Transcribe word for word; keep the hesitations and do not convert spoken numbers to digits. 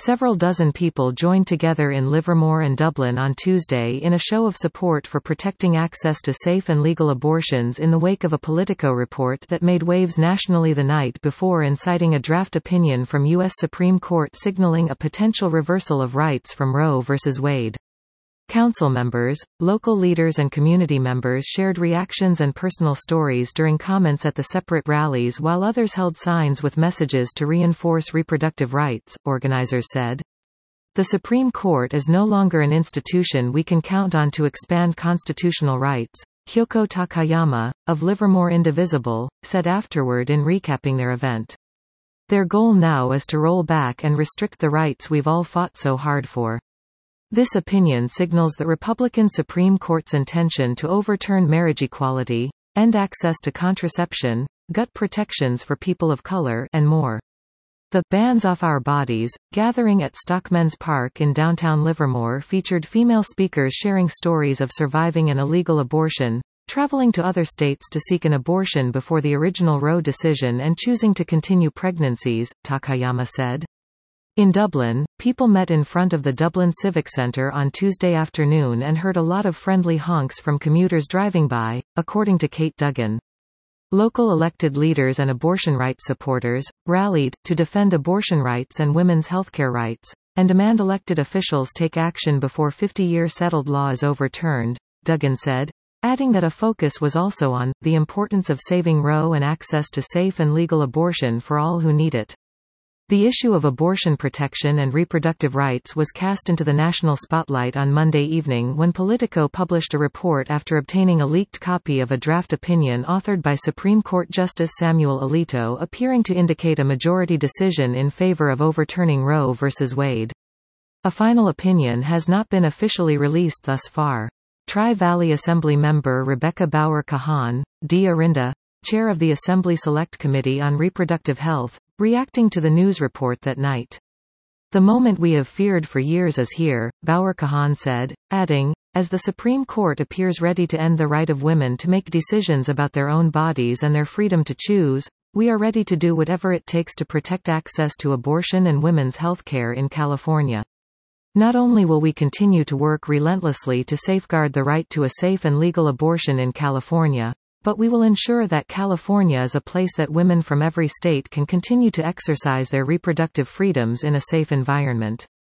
Several dozen people joined together in Livermore and Dublin on Tuesday in a show of support for protecting access to safe and legal abortions in the wake of a Politico report that made waves nationally the night before, inciting a draft opinion from U S Supreme Court signaling a potential reversal of rights from Roe v. Wade. Council members, local leaders and community members shared reactions and personal stories during comments at the separate rallies, while others held signs with messages to reinforce reproductive rights, organizers said. The Supreme Court is no longer an institution we can count on to expand constitutional rights, Hyoko Takayama, of Livermore Indivisible, said afterward in recapping their event. Their goal now is to roll back and restrict the rights we've all fought so hard for. This opinion signals the Republican Supreme Court's intention to overturn marriage equality, end access to contraception, gut protections for people of color, and more. The Bands Off Our Bodies gathering at Stockmen's Park in downtown Livermore featured female speakers sharing stories of surviving an illegal abortion, traveling to other states to seek an abortion before the original Roe decision, and choosing to continue pregnancies, Takayama said. In Dublin, people met in front of the Dublin Civic Centre on Tuesday afternoon and heard a lot of friendly honks from commuters driving by, according to Kate Duggan. Local elected leaders and abortion rights supporters rallied to defend abortion rights and women's healthcare rights, and demand elected officials take action before fifty-year settled law is overturned, Duggan said, adding that a focus was also on the importance of saving Roe and access to safe and legal abortion for all who need it. The issue of abortion protection and reproductive rights was cast into the national spotlight on Monday evening when Politico published a report after obtaining a leaked copy of a draft opinion authored by Supreme Court Justice Samuel Alito, appearing to indicate a majority decision in favor of overturning Roe v. Wade. A final opinion has not been officially released thus far. Tri-Valley Assembly member Rebecca Bauer-Kahan, D. Arinda, chair of the Assembly Select Committee on Reproductive Health, reacting to the news report that night. The moment we have feared for years is here, Bauer-Kahan said, adding, as the Supreme Court appears ready to end the right of women to make decisions about their own bodies and their freedom to choose, we are ready to do whatever it takes to protect access to abortion and women's health care in California. Not only will we continue to work relentlessly to safeguard the right to a safe and legal abortion in California, but we will ensure that California is a place that women from every state can continue to exercise their reproductive freedoms in a safe environment.